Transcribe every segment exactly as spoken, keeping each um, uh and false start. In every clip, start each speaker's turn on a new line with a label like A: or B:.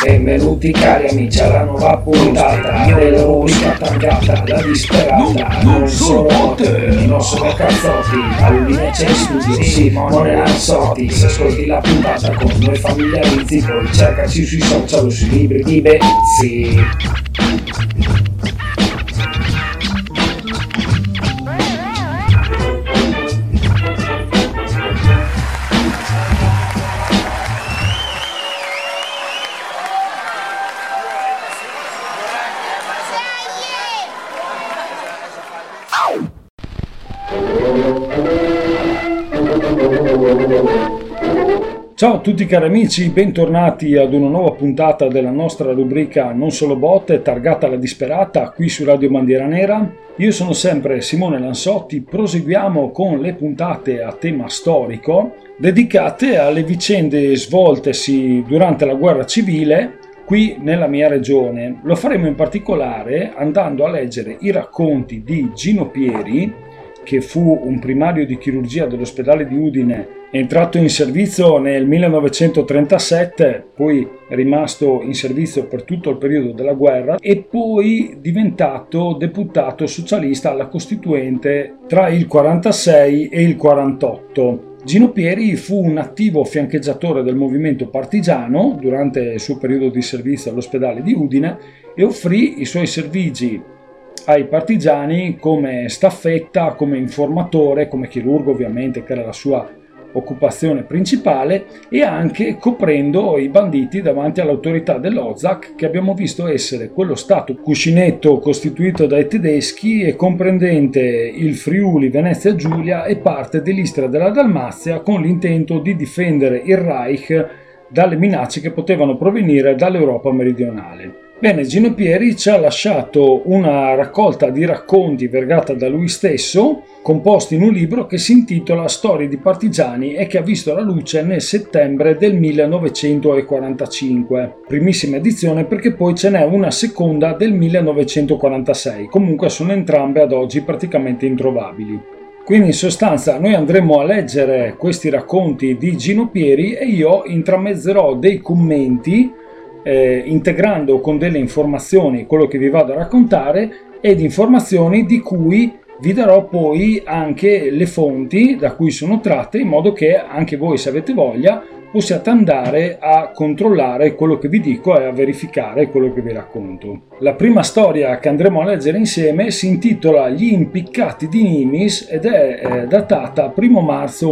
A: Benvenuti cari amici alla nuova puntata della rubrica targata La Disperata.
B: No, non solo botte,
A: non sono cazzotti, a Udine c'è in studio Simone Lanzotti. Se ascolti la puntata con noi familiarizzi, poi cercaci sui social o sui libri di Bezzi.
C: Ciao a tutti cari amici, bentornati ad una nuova puntata della nostra rubrica Non solo botte, targata La Disperata, qui su Radio Bandiera Nera. Io sono sempre Simone Lanzotti, proseguiamo con le puntate a tema storico, dedicate alle vicende svoltesi durante la guerra civile qui nella mia regione. Lo faremo in particolare andando a leggere i racconti di Gino Pieri, che fu un primario di chirurgia dell'ospedale di Udine, entrato in servizio nel millenovecentotrentasette, poi rimasto in servizio per tutto il periodo della guerra e poi diventato deputato socialista alla Costituente tra il quarantasei e il quarantotto. Gino Pieri fu un attivo fiancheggiatore del movimento partigiano durante il suo periodo di servizio all'ospedale di Udine e offrì i suoi servigi ai partigiani come staffetta, come informatore, come chirurgo ovviamente, che era la sua occupazione principale, e anche coprendo i banditi davanti all'autorità dell'O Z A C, che abbiamo visto essere quello stato cuscinetto costituito dai tedeschi e comprendente il Friuli, Venezia Giulia e parte dell'Istria della Dalmazia, con l'intento di difendere il Reich dalle minacce che potevano provenire dall'Europa meridionale. Bene, Gino Pieri ci ha lasciato una raccolta di racconti vergata da lui stesso, composti in un libro che si intitola Storie di partigiani e che ha visto la luce nel settembre del millenovecentoquarantacinque. Primissima edizione, perché poi ce n'è una seconda del millenovecentoquarantasei. Comunque sono entrambe ad oggi praticamente introvabili. Quindi in sostanza noi andremo a leggere questi racconti di Gino Pieri e io intramezzerò dei commenti Eh, integrando con delle informazioni quello che vi vado a raccontare ed informazioni di cui vi darò poi anche le fonti da cui sono tratte, in modo che anche voi, se avete voglia, possiate andare a controllare quello che vi dico e a verificare quello che vi racconto. La prima storia che andremo a leggere insieme si intitola Gli impiccati di Nimis ed è eh, datata primo marzo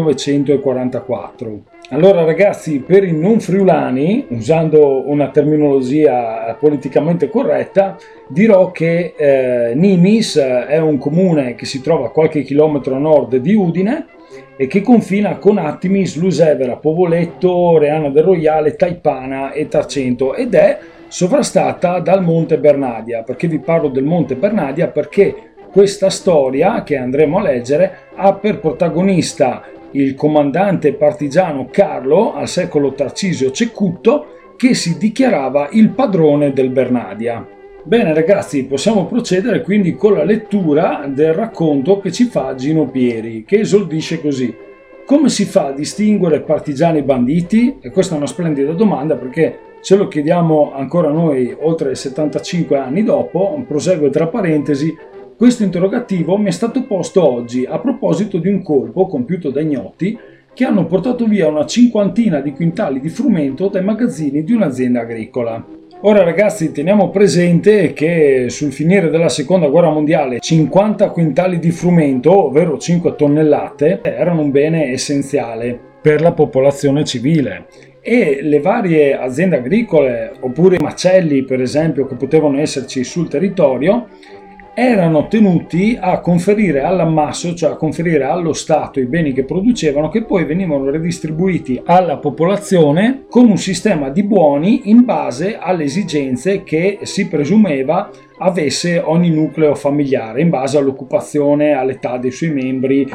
C: millenovecentoquarantaquattro. Allora ragazzi, per i non friulani, usando una terminologia politicamente corretta, dirò che eh, Nimis è un comune che si trova a qualche chilometro a nord di Udine e che confina con Attimis, Lusevera, Povoletto, Reana del Roiale, Taipana e Tacento ed è sovrastata dal Monte Bernadia. Perché vi parlo del Monte Bernadia? Perché questa storia che andremo a leggere ha per protagonista il comandante partigiano Carlo, al secolo Tarcisio Cecutto, che si dichiarava il padrone del Bernadia. Bene ragazzi, possiamo procedere quindi con la lettura del racconto che ci fa Gino Pieri, che esordisce così. Come si fa a distinguere partigiani e banditi? E questa è una splendida domanda, perché ce lo chiediamo ancora noi oltre settantacinque anni dopo. Prosegue tra parentesi. Questo interrogativo mi è stato posto oggi a proposito di un colpo compiuto da ignoti che hanno portato via una cinquantina di quintali di frumento dai magazzini di un'azienda agricola. Ora ragazzi, teniamo presente che sul finire della seconda guerra mondiale cinquanta quintali di frumento, ovvero cinque tonnellate, erano un bene essenziale per la popolazione civile. E le varie aziende agricole, oppure macelli per esempio, che potevano esserci sul territorio, erano tenuti a conferire all'ammasso, cioè a conferire allo Stato i beni che producevano, che poi venivano redistribuiti alla popolazione con un sistema di buoni in base alle esigenze che si presumeva avesse ogni nucleo familiare, in base all'occupazione, all'età dei suoi membri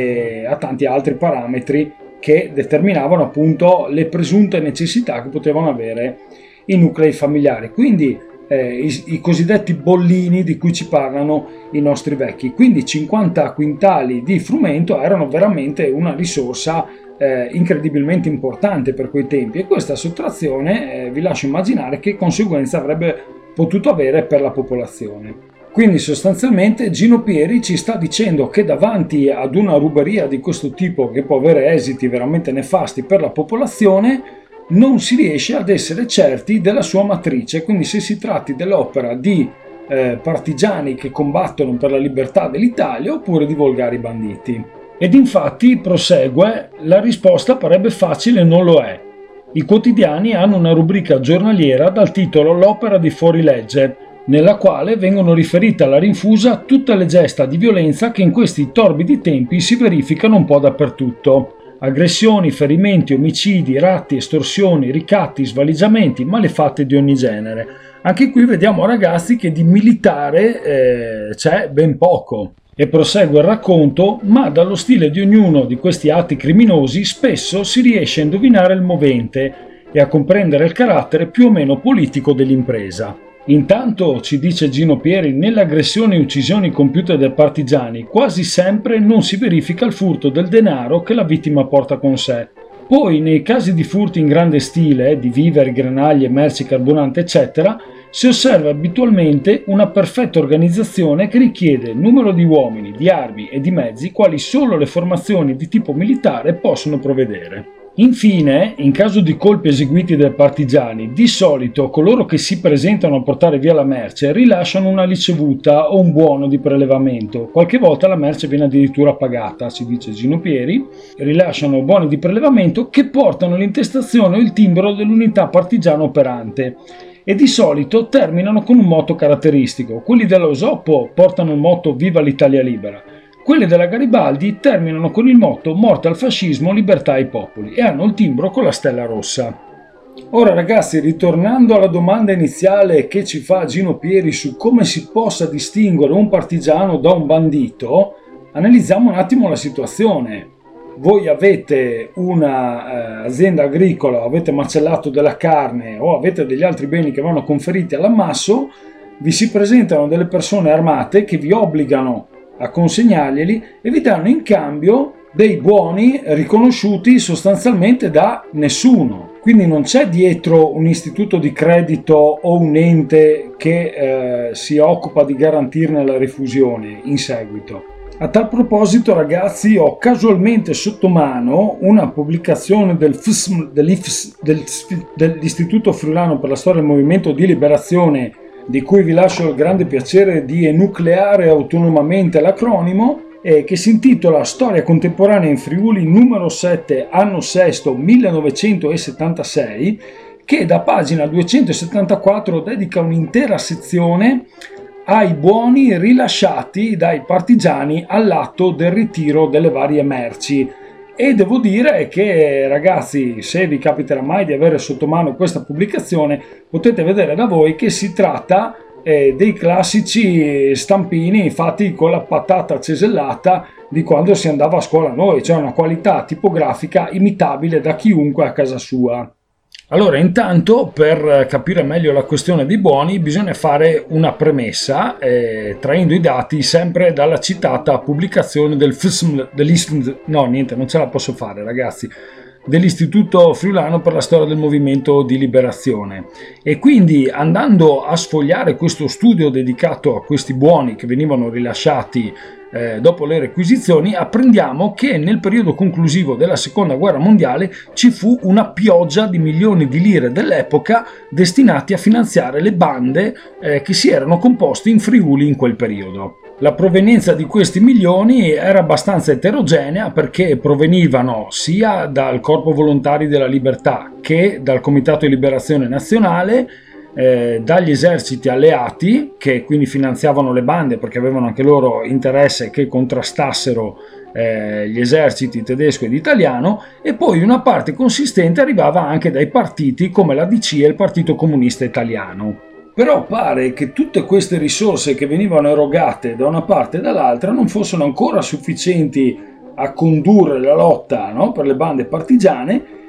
C: e a tanti altri parametri che determinavano appunto le presunte necessità che potevano avere i nuclei familiari. Quindi Eh, i, i cosiddetti bollini di cui ci parlano i nostri vecchi. Quindi cinquanta quintali di frumento erano veramente una risorsa eh, incredibilmente importante per quei tempi, e questa sottrazione eh, vi lascio immaginare che conseguenza avrebbe potuto avere per la popolazione. Quindi sostanzialmente Gino Pieri ci sta dicendo che davanti ad una ruberia di questo tipo, che può avere esiti veramente nefasti per la popolazione, non si riesce ad essere certi della sua matrice. Quindi se si tratti dell'opera di eh, partigiani che combattono per la libertà dell'Italia oppure di volgari banditi. Ed infatti prosegue: la risposta parebbe facile e non lo è. I quotidiani hanno una rubrica giornaliera dal titolo L'opera di fuorilegge, nella quale vengono riferite alla rinfusa tutte le gesta di violenza che in questi torbidi tempi si verificano un po' dappertutto. Aggressioni, ferimenti, omicidi, ratti, estorsioni, ricatti, svaligiamenti, malefatte di ogni genere. Anche qui vediamo, ragazzi, che di militare eh, c'è ben poco. E prosegue il racconto: ma dallo stile di ognuno di questi atti criminosi spesso si riesce a indovinare il movente e a comprendere il carattere più o meno politico dell'impresa. Intanto, ci dice Gino Pieri, nelle aggressioni e uccisioni compiute dai partigiani quasi sempre non si verifica il furto del denaro che la vittima porta con sé. Poi, nei casi di furti in grande stile, di viveri, granaglie, merci, carburante, eccetera, si osserva abitualmente una perfetta organizzazione che richiede numero di uomini, di armi e di mezzi quali solo le formazioni di tipo militare possono provvedere. Infine, in caso di colpi eseguiti dai partigiani, di solito coloro che si presentano a portare via la merce rilasciano una ricevuta o un buono di prelevamento. Qualche volta la merce viene addirittura pagata, si dice Gino Pieri, rilasciano buoni di prelevamento che portano l'intestazione o il timbro dell'unità partigiana operante e di solito terminano con un motto caratteristico. Quelli dello Esopo portano il motto Viva l'Italia libera. Quelle della Garibaldi terminano con il motto Morte al fascismo, libertà ai popoli, e hanno il timbro con la stella rossa. Ora ragazzi, ritornando alla domanda iniziale che ci fa Gino Pieri su come si possa distinguere un partigiano da un bandito, analizziamo un attimo la situazione. Voi avete un'azienda eh, agricola, avete macellato della carne o avete degli altri beni che vanno conferiti all'ammasso, vi si presentano delle persone armate che vi obbligano a consegnarglieli e vi danno in cambio dei buoni riconosciuti sostanzialmente da nessuno. Quindi non c'è dietro un istituto di credito o un ente che eh, si occupa di garantirne la rifusione in seguito. A tal proposito, ragazzi, ho casualmente sotto mano una pubblicazione del F S M, dell'I F S, del, dell'Istituto Friulano per la Storia del Movimento di Liberazione, di cui vi lascio il grande piacere di enucleare autonomamente l'acronimo, eh, che si intitola Storia contemporanea in Friuli numero sette anno sesto millenovecentosettantasei, che da pagina duecentosettantaquattro dedica un'intera sezione ai buoni rilasciati dai partigiani all'atto del ritiro delle varie merci. E devo dire che, ragazzi, se vi capiterà mai di avere sotto mano questa pubblicazione, potete vedere da voi che si tratta eh, dei classici stampini fatti con la patata cesellata di quando si andava a scuola noi, cioè una qualità tipografica imitabile da chiunque a casa sua. Allora, intanto, per capire meglio la questione dei buoni bisogna fare una premessa, eh, traendo i dati sempre dalla citata pubblicazione del F S M, dell'Ist- no niente, non ce la posso fare ragazzi, dell'Istituto Friulano per la Storia del Movimento di Liberazione. E quindi, andando a sfogliare questo studio dedicato a questi buoni che venivano rilasciati Eh, dopo le requisizioni, apprendiamo che nel periodo conclusivo della seconda guerra mondiale ci fu una pioggia di milioni di lire dell'epoca destinati a finanziare le bande eh, che si erano composte in Friuli in quel periodo. La provenienza di questi milioni era abbastanza eterogenea perché provenivano sia dal Corpo Volontari della Libertà che dal Comitato di Liberazione Nazionale, Eh, dagli eserciti alleati che quindi finanziavano le bande perché avevano anche loro interesse che contrastassero eh, gli eserciti tedesco ed italiano, e poi una parte consistente arrivava anche dai partiti come la D C e il Partito Comunista Italiano. Però pare che tutte queste risorse che venivano erogate da una parte e dall'altra non fossero ancora sufficienti a condurre la lotta, no, per le bande partigiane,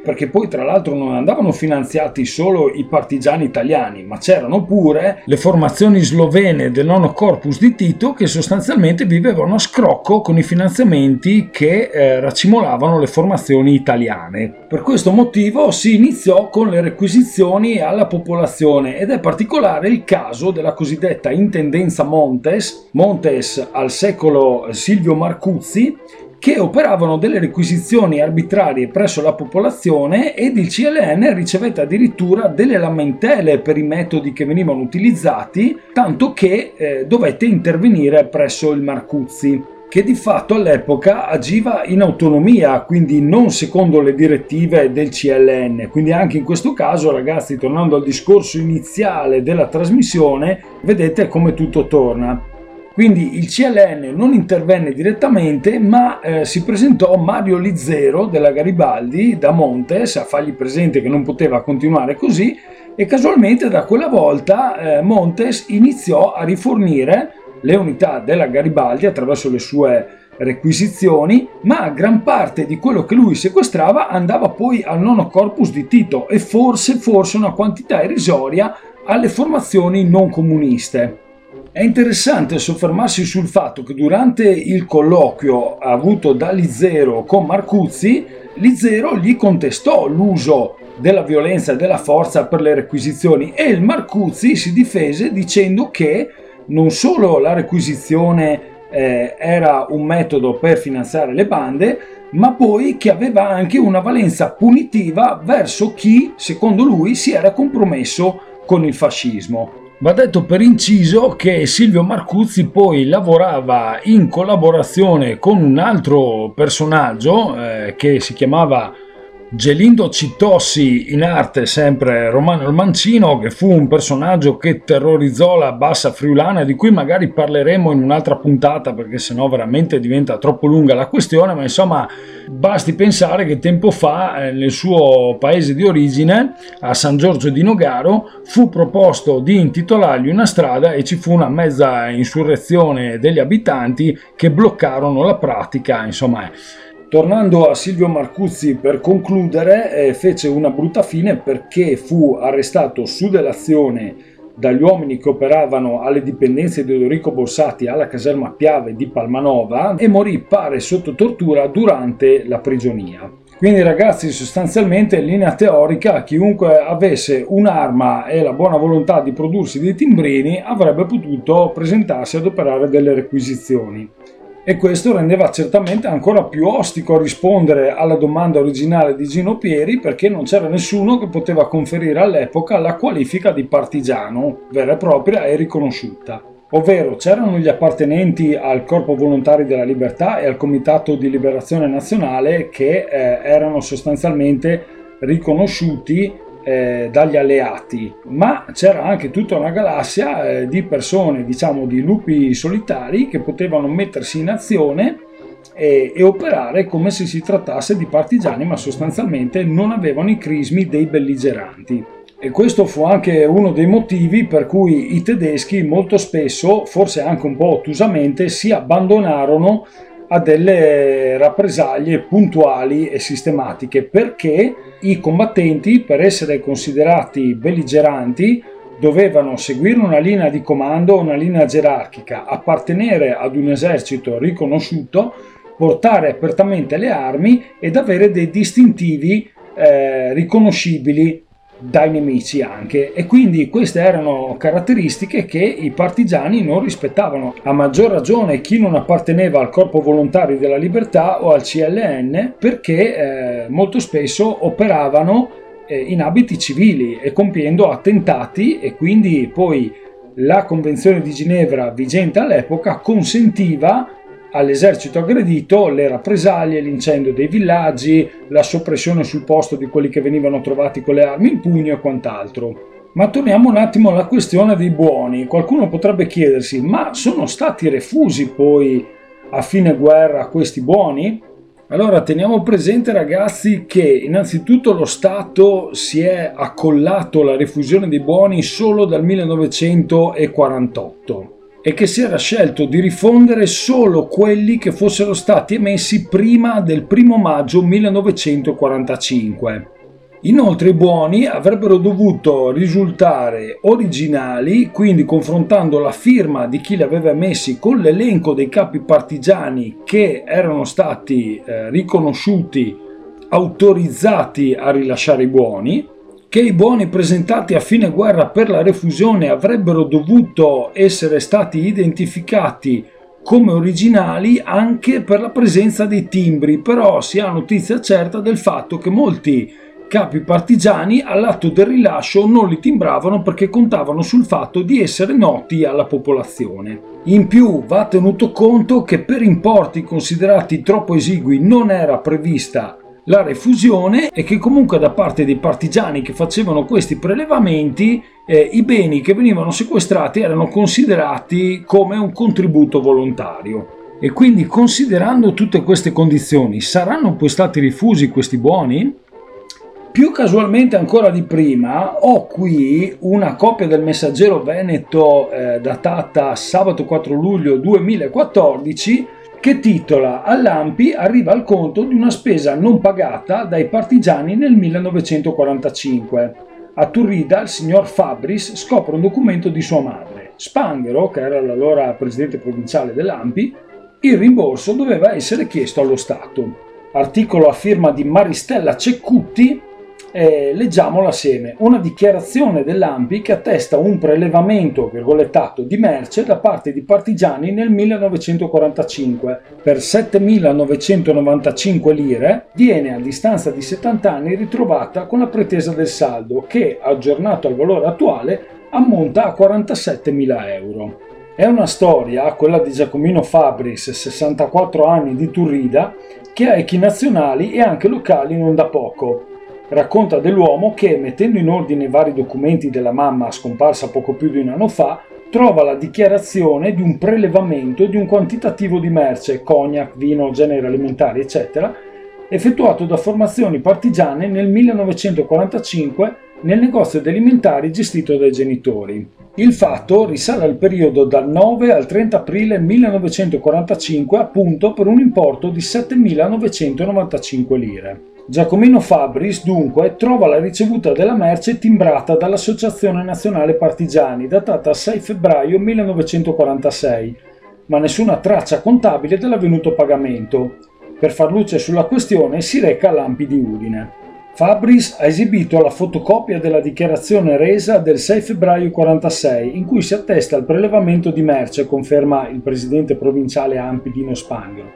C: perché poi tra l'altro non andavano finanziati solo i partigiani italiani, ma c'erano pure le formazioni slovene del nono corpus di Tito che sostanzialmente vivevano a scrocco con i finanziamenti che eh, racimolavano le formazioni italiane. Per questo motivo si iniziò con le requisizioni alla popolazione, ed è particolare il caso della cosiddetta intendenza Montes, Montes al secolo Silvio Marcuzzi, che operavano delle requisizioni arbitrarie presso la popolazione, ed il C L N ricevette addirittura delle lamentele per i metodi che venivano utilizzati, tanto che eh, dovette intervenire presso il Marcuzzi, che di fatto all'epoca agiva in autonomia, quindi non secondo le direttive del C L N. Quindi anche in questo caso, ragazzi, tornando al discorso iniziale della trasmissione, vedete come tutto torna. Quindi il C L N non intervenne direttamente, ma eh, si presentò Mario Lizzero della Garibaldi da Montes a fargli presente che non poteva continuare così, e casualmente da quella volta eh, Montes iniziò a rifornire le unità della Garibaldi attraverso le sue requisizioni, ma gran parte di quello che lui sequestrava andava poi al nono corpus di Tito e forse, forse una quantità irrisoria alle formazioni non comuniste. È interessante soffermarsi sul fatto che durante il colloquio avuto da Lizzero con Marcuzzi, Lizzero gli contestò l'uso della violenza e della forza per le requisizioni, e il Marcuzzi si difese dicendo che non solo la requisizione eh, era un metodo per finanziare le bande, ma poi che aveva anche una valenza punitiva verso chi, secondo lui, si era compromesso con il fascismo. Va detto per inciso che Silvio Marcuzzi poi lavorava in collaborazione con un altro personaggio eh, che si chiamava Gelindo Citossi, in arte sempre Romano il Mancino, che fu un personaggio che terrorizzò la bassa friulana, di cui magari parleremo in un'altra puntata perché sennò veramente diventa troppo lunga la questione, ma insomma basti pensare che tempo fa eh, nel suo paese di origine, a San Giorgio di Nogaro, fu proposto di intitolargli una strada e ci fu una mezza insurrezione degli abitanti che bloccarono la pratica, insomma. Tornando a Silvio Marcuzzi, per concludere, eh, fece una brutta fine perché fu arrestato su delazione dagli uomini che operavano alle dipendenze di Odorico Borsati alla caserma Piave di Palmanova e morì, pare, sotto tortura durante la prigionia. Quindi ragazzi, sostanzialmente in linea teorica chiunque avesse un'arma e la buona volontà di prodursi dei timbrini avrebbe potuto presentarsi ad operare delle requisizioni. E questo rendeva certamente ancora più ostico rispondere alla domanda originale di Gino Pieri, perché non c'era nessuno che poteva conferire all'epoca la qualifica di partigiano vera e propria e riconosciuta. Ovvero c'erano gli appartenenti al Corpo Volontari della Libertà e al Comitato di Liberazione Nazionale che eh, erano sostanzialmente riconosciuti Eh, dagli alleati, ma c'era anche tutta una galassia eh, di persone, diciamo di lupi solitari, che potevano mettersi in azione e, e operare come se si trattasse di partigiani, ma sostanzialmente non avevano i crismi dei belligeranti. E questo fu anche uno dei motivi per cui i tedeschi molto spesso, forse anche un po' ottusamente, si abbandonarono a delle rappresaglie puntuali e sistematiche, perché i combattenti, per essere considerati belligeranti, dovevano seguire una linea di comando, una linea gerarchica, appartenere ad un esercito riconosciuto, portare apertamente le armi ed avere dei distintivi eh, riconoscibili dai nemici anche, e quindi queste erano caratteristiche che i partigiani non rispettavano, a maggior ragione chi non apparteneva al Corpo Volontari della Libertà o al C L N, perché eh, molto spesso operavano eh, in abiti civili e compiendo attentati, e quindi poi la Convenzione di Ginevra vigente all'epoca consentiva all'esercito aggredito le rappresaglie, l'incendio dei villaggi, la soppressione sul posto di quelli che venivano trovati con le armi in pugno e quant'altro. Ma torniamo un attimo alla questione dei buoni. Qualcuno potrebbe chiedersi: ma sono stati refusi poi a fine guerra questi buoni? Allora teniamo presente, ragazzi, che innanzitutto lo Stato si è accollato la refusione dei buoni solo dal millenovecentoquarantotto e che si era scelto di rifondere solo quelli che fossero stati emessi prima del primo maggio millenovecentoquarantacinque. Inoltre i buoni avrebbero dovuto risultare originali, quindi confrontando la firma di chi li aveva emessi con l'elenco dei capi partigiani che erano stati eh, riconosciuti, autorizzati a rilasciare i buoni, che i buoni presentati a fine guerra per la refusione avrebbero dovuto essere stati identificati come originali anche per la presenza dei timbri, però si ha notizia certa del fatto che molti capi partigiani all'atto del rilascio non li timbravano perché contavano sul fatto di essere noti alla popolazione. In più va tenuto conto che per importi considerati troppo esigui non era prevista la refusione e che comunque da parte dei partigiani che facevano questi prelevamenti eh, i beni che venivano sequestrati erano considerati come un contributo volontario. E quindi, considerando tutte queste condizioni, saranno poi stati rifusi questi buoni? Più casualmente ancora di prima, ho qui una copia del Messaggero Veneto eh, datata sabato quattro luglio duemilaquattordici che titola "All'A M P I arriva al conto di una spesa non pagata dai partigiani nel millenovecentoquarantacinque. A Turrida il signor Fabris scopre un documento di sua madre. Spanghero, che era l'allora presidente provinciale dell'A M P I, il rimborso doveva essere chiesto allo Stato". Articolo a firma di Maristella Ceccutti. Eh, leggiamolo assieme. Una dichiarazione dell'A M P I che attesta un prelevamento virgolettato di merce da parte di partigiani nel millenovecentoquarantacinque per settemilanovancentonovantacinque lire viene a distanza di settanta anni ritrovata con la pretesa del saldo che, aggiornato al valore attuale, ammonta a quarantasettemila euro. È una storia, quella di Giacomino Fabris, sessantaquattro anni, di Turrida, che ha echi nazionali e anche locali non da poco. Racconta dell'uomo che, mettendo in ordine i vari documenti della mamma scomparsa poco più di un anno fa, trova la dichiarazione di un prelevamento di un quantitativo di merce, cognac, vino, generi alimentari, eccetera, effettuato da formazioni partigiane nel millenovecentoquarantacinque nel negozio di alimentari gestito dai genitori. Il fatto risale al periodo dal nove al trenta aprile millenovecentoquarantacinque, appunto per un importo di settemilanovancentonovantacinque lire. Giacomino Fabris dunque trova la ricevuta della merce timbrata dall'Associazione Nazionale Partigiani datata sei febbraio millenovecentoquarantasei, ma nessuna traccia contabile dell'avvenuto pagamento. Per far luce sulla questione si reca all'A M P I di Udine. Fabris ha esibito la fotocopia della dichiarazione resa del sei febbraio quarantasei in cui si attesta il prelevamento di merce, conferma il presidente provinciale A M P I Dino Spanghero.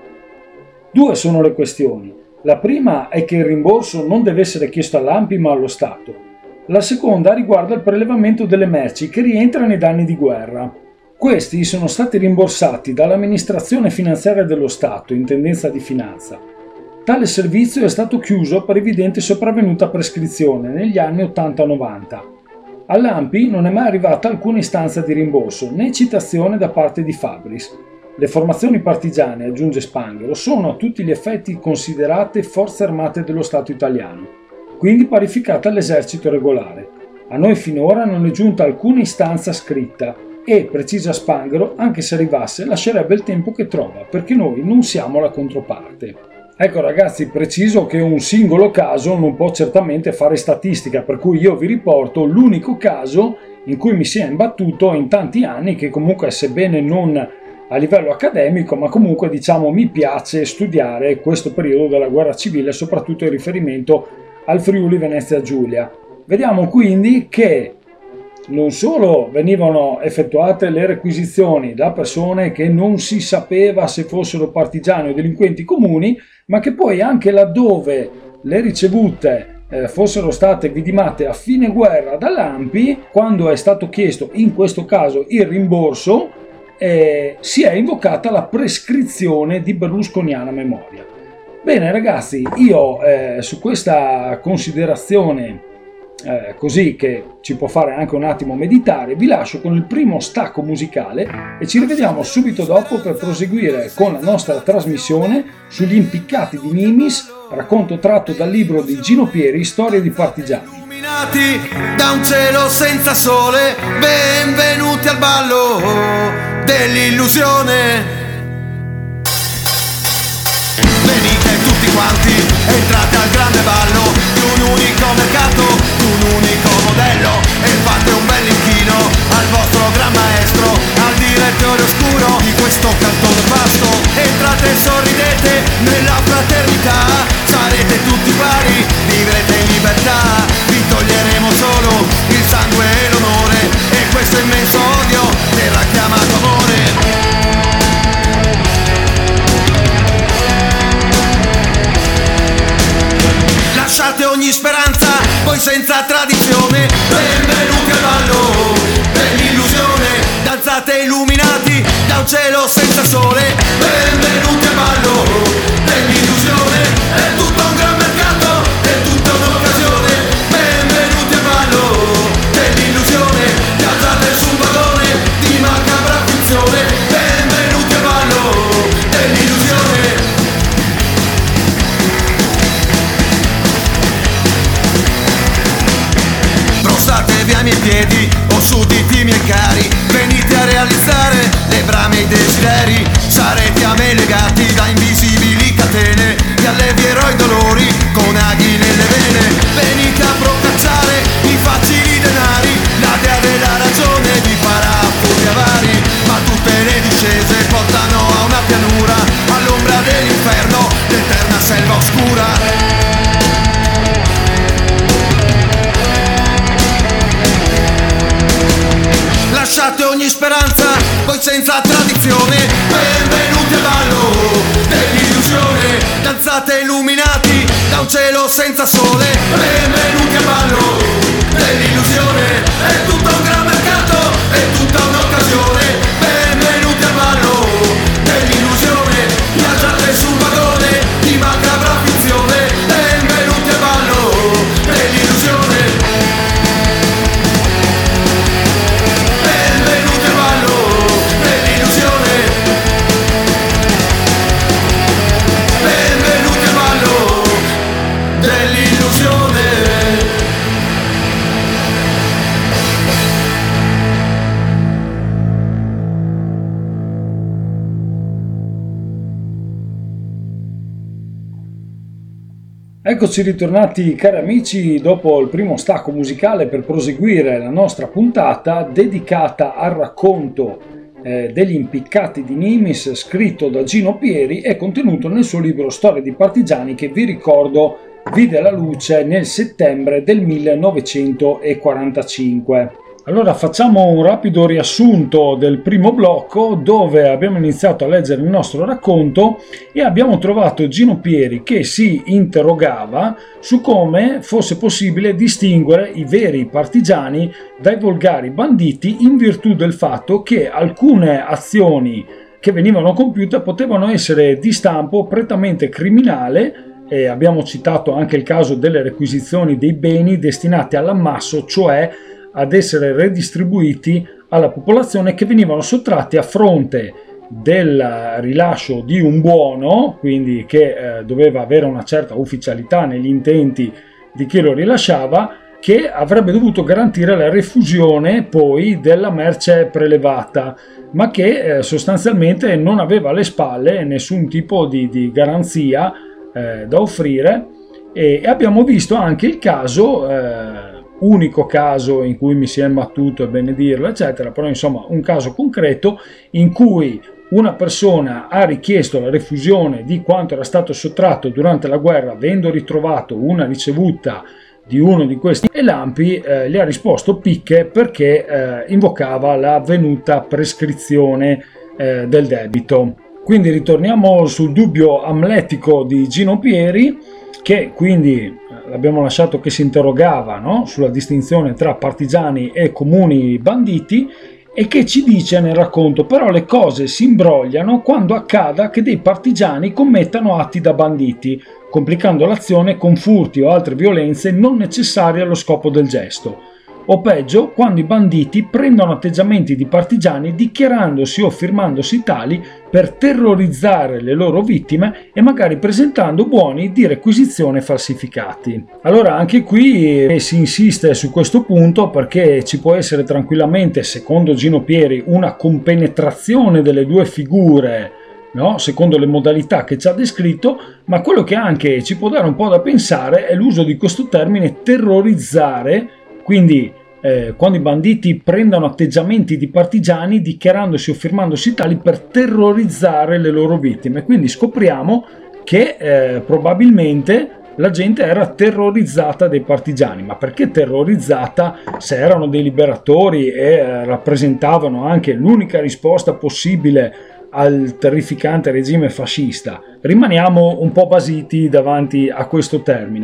C: Due sono le questioni. La prima è che il rimborso non deve essere chiesto all'A M P I ma allo Stato. La seconda riguarda il prelevamento delle merci che rientra nei danni di guerra. Questi sono stati rimborsati dall'amministrazione finanziaria dello Stato, Intendenza di Finanza. Tale servizio è stato chiuso per evidente sopravvenuta prescrizione negli anni ottanta novanta. All'A M P I non è mai arrivata alcuna istanza di rimborso né citazione da parte di Fabris. Le formazioni partigiane, aggiunge Spanghero, sono a tutti gli effetti considerate forze armate dello Stato italiano, quindi parificate all'esercito regolare. A noi finora non è giunta alcuna istanza scritta e, precisa Spanghero, anche se arrivasse lascerebbe il tempo che trova, perché noi non siamo la controparte. Ecco ragazzi, preciso che un singolo caso non può certamente fare statistica, per cui io vi riporto l'unico caso in cui mi sia imbattuto in tanti anni, che comunque, sebbene non a livello accademico, ma comunque diciamo mi piace studiare questo periodo della guerra civile, soprattutto in riferimento al Friuli Venezia Giulia. Vediamo quindi che non solo venivano effettuate le requisizioni da persone che non si sapeva se fossero partigiani o delinquenti comuni, ma che poi anche laddove le ricevute eh, fossero state vidimate a fine guerra dall'A M P I, quando è stato chiesto in questo caso il rimborso, Eh, si è invocata la prescrizione di berlusconiana memoria. Bene ragazzi, io eh, su questa considerazione eh, così che ci può fare anche un attimo meditare, vi lascio con il primo stacco musicale e ci rivediamo subito dopo per proseguire con la nostra trasmissione sugli impiccati di Nimis, racconto tratto dal libro di Gino Pieri, Storie di partigiani.
D: Da un cielo senza sole, benvenuti al ballo dell'illusione. Venite tutti quanti, entrate al grande ballo di un unico mercato. ogni speranza, poi senza tradizione. Benvenuti al ballo dell'illusione, danzate illuminati da un cielo senza sole. Benvenuti al ballo dell'illusione, è tutto un gran mercato, è tutta un'occasione. Benvenuti al ballo dell'illusione, danzate sul vagone di macabra finzione. Benvenuti al ballo dell'illusione. Prostratevi ai miei piedi, o suditi miei cari, venite a realizzare le brame e i desideri. Sarete a me legati da invisibili catene, vi allevierò i dolori con aghi nelle vene. Venite a procacciare i facili denari, la dea della ragione vi farà furia vari. Ma tutte le discese portano a una pianura, all'ombra dell'inferno, l'eterna selva oscura. Lasciate ogni speranza, poi senza tradizione. Benvenuti al ballo dell'illusione, danzate illuminati da un cielo senza sole. Benvenuti al ballo dell'illusione, è tutto un gran mercato, è tutta un'occasione. Benvenuti al ballo dell'illusione, viaggiate sul vagone di macabra finzione. Benvenuti al ballo dell'illusione.
C: Eccoci ritornati cari amici dopo il primo stacco musicale per proseguire la nostra puntata dedicata al racconto eh, degli impiccati di Nimis, scritto da Gino Pieri e contenuto nel suo libro Storia di partigiani, che vi ricordo vide la luce nel settembre del millenovecentoquarantacinque. Allora facciamo un rapido riassunto del primo blocco, dove abbiamo iniziato a leggere il nostro racconto e abbiamo trovato Gino Pieri che si interrogava su come fosse possibile distinguere i veri partigiani dai volgari banditi, in virtù del fatto che alcune azioni che venivano compiute potevano essere di stampo prettamente criminale. E abbiamo citato anche il caso delle requisizioni dei beni destinati all'ammasso, cioè ad essere redistribuiti alla popolazione, che venivano sottratti a fronte del rilascio di un buono, quindi che eh, doveva avere una certa ufficialità negli intenti di chi lo rilasciava, che avrebbe dovuto garantire la refusione poi della merce prelevata, ma che eh, sostanzialmente non aveva alle spalle nessun tipo di, di garanzia eh, da offrire. E, e abbiamo visto anche il caso eh, unico caso in cui mi si è imbattuto, è bene dirlo, eccetera, però insomma un caso concreto in cui una persona ha richiesto la refusione di quanto era stato sottratto durante la guerra, avendo ritrovato una ricevuta di uno di questi lampi, eh, gli ha risposto picche perché eh, invocava la avvenuta prescrizione eh, del debito. Quindi ritorniamo sul dubbio amletico di Gino Pieri, che quindi l'abbiamo lasciato che si interrogava, no? sulla distinzione tra partigiani e comuni banditi, e che ci dice nel racconto: però le cose si imbrogliano quando accada che dei partigiani commettano atti da banditi, complicando l'azione con furti o altre violenze non necessarie allo scopo del gesto. O peggio, quando i banditi prendono atteggiamenti di partigiani dichiarandosi o firmandosi tali per terrorizzare le loro vittime e magari presentando buoni di requisizione falsificati. Allora anche qui si insiste su questo punto, perché ci può essere tranquillamente, secondo Gino Pieri, una compenetrazione delle due figure, no? Secondo le modalità che ci ha descritto, ma quello che anche ci può dare un po' da pensare è l'uso di questo termine terrorizzare. Quindi eh, quando i banditi prendono atteggiamenti di partigiani dichiarandosi o firmandosi tali per terrorizzare le loro vittime. Quindi scopriamo che eh, probabilmente la gente era terrorizzata dai partigiani. Ma perché terrorizzata se erano dei liberatori e eh, rappresentavano anche l'unica risposta possibile al terrificante regime fascista? Rimaniamo un po' basiti davanti a questo termine.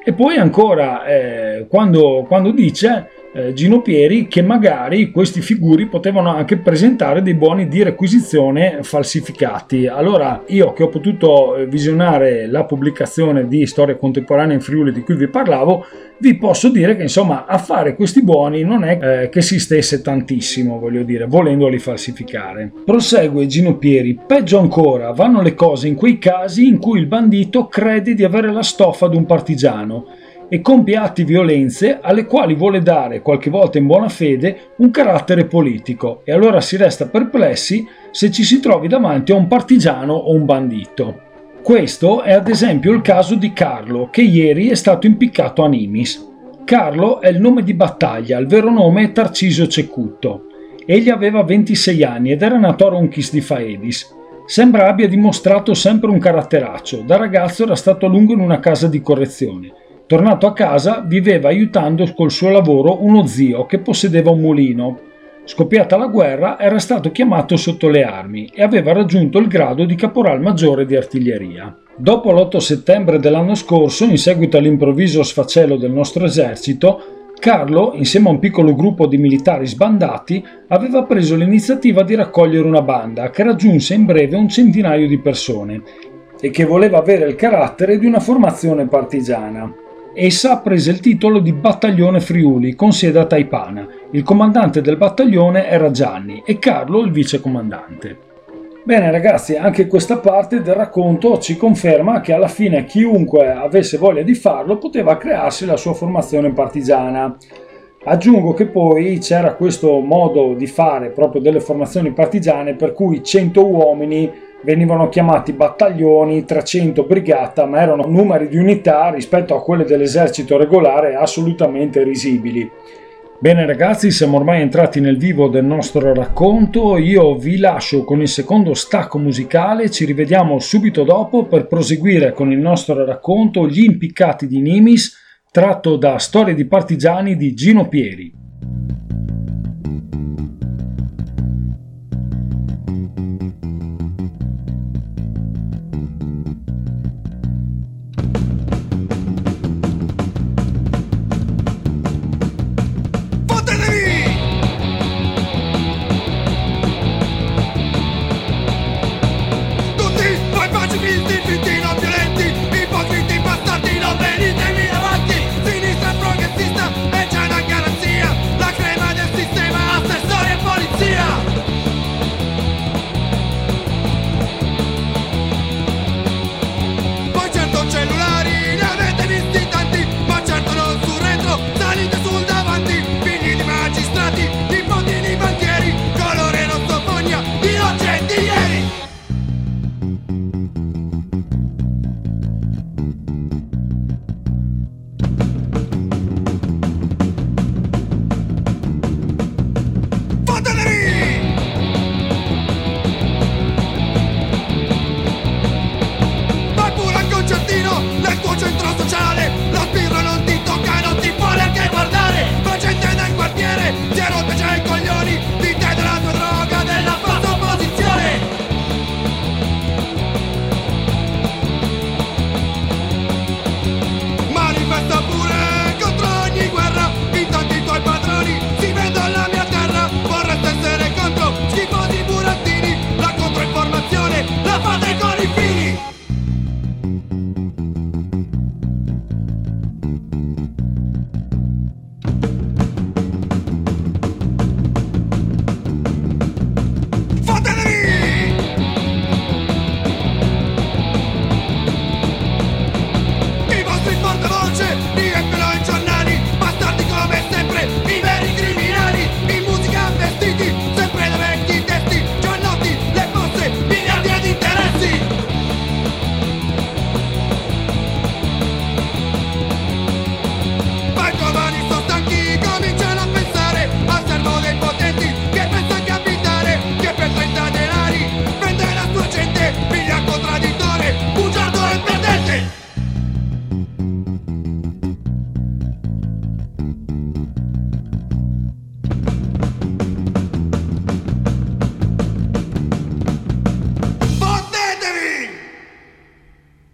C: E poi ancora eh, quando, quando dice eh, Gino Pieri che magari questi figuri potevano anche presentare dei buoni di requisizione falsificati. Allora io che ho potuto visionare la pubblicazione di Storia Contemporanea in Friuli di cui vi parlavo, vi posso dire che insomma a fare questi buoni non è eh, che si stesse tantissimo, voglio dire, volendoli falsificare. Prosegue Gino Pieri: peggio ancora vanno le cose in quei casi in cui il bandito crede di avere la stoffa di un partigiano e compie atti violenze alle quali vuole dare, qualche volta in buona fede, un carattere politico, e allora si resta perplessi se ci si trovi davanti a un partigiano o un bandito. Questo è ad esempio il caso di Carlo, che ieri è stato impiccato a Nimis. Carlo è il nome di battaglia, il vero nome è Tarcisio Cecutto. Egli aveva ventisei anni ed era nato a Ronchis di Faedis. Sembra abbia dimostrato sempre un caratteraccio. Da ragazzo era stato a lungo in una casa di correzione. Tornato a casa, viveva aiutando col suo lavoro uno zio che possedeva un mulino. Scoppiata la guerra, era stato chiamato sotto le armi e aveva raggiunto il grado di caporal maggiore di artiglieria. Dopo l'otto settembre dell'anno scorso, in seguito all'improvviso sfacelo del nostro esercito, Carlo, insieme a un piccolo gruppo di militari sbandati, aveva preso l'iniziativa di raccogliere una banda che raggiunse in breve un centinaio di persone e che voleva avere il carattere di una formazione partigiana. Essa prese il titolo di Battaglione Friuli con sede a Taipana. Il comandante del battaglione era Gianni e Carlo il vicecomandante. Bene ragazzi, anche questa parte del racconto ci conferma che alla fine chiunque avesse voglia di farlo poteva crearsi la sua formazione partigiana. Aggiungo che poi c'era questo modo di fare proprio delle formazioni partigiane per cui cento uomini venivano chiamati battaglioni, trecento brigata, ma erano numeri di unità rispetto a quelle dell'esercito regolare assolutamente risibili. Bene ragazzi, siamo ormai entrati nel vivo del nostro racconto, io vi lascio con il secondo stacco musicale, ci rivediamo subito dopo per proseguire con il nostro racconto Gli impiccati di Nimis, tratto da Storie di partigiani di Gino Pieri.
D: La crema